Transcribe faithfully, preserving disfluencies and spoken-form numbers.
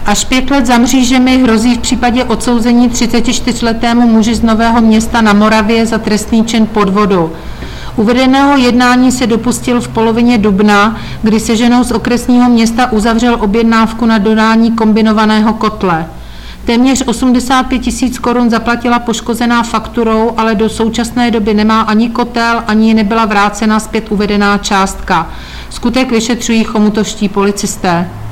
Až pět let za mřížemi hrozí v případě odsouzení třicetičtyřletému muži z Nového Města na Moravě za trestný čin podvodu. Uvedeného jednání se dopustil v polovině dubna, kdy se ženou z okresního města uzavřel objednávku na dodání kombinovaného kotle. Téměř osmdesát pět tisíc korun zaplatila poškozená fakturou, ale do současné doby nemá ani kotel, ani nebyla vrácena zpět uvedená částka. Skutek vyšetřují chomutovští policisté.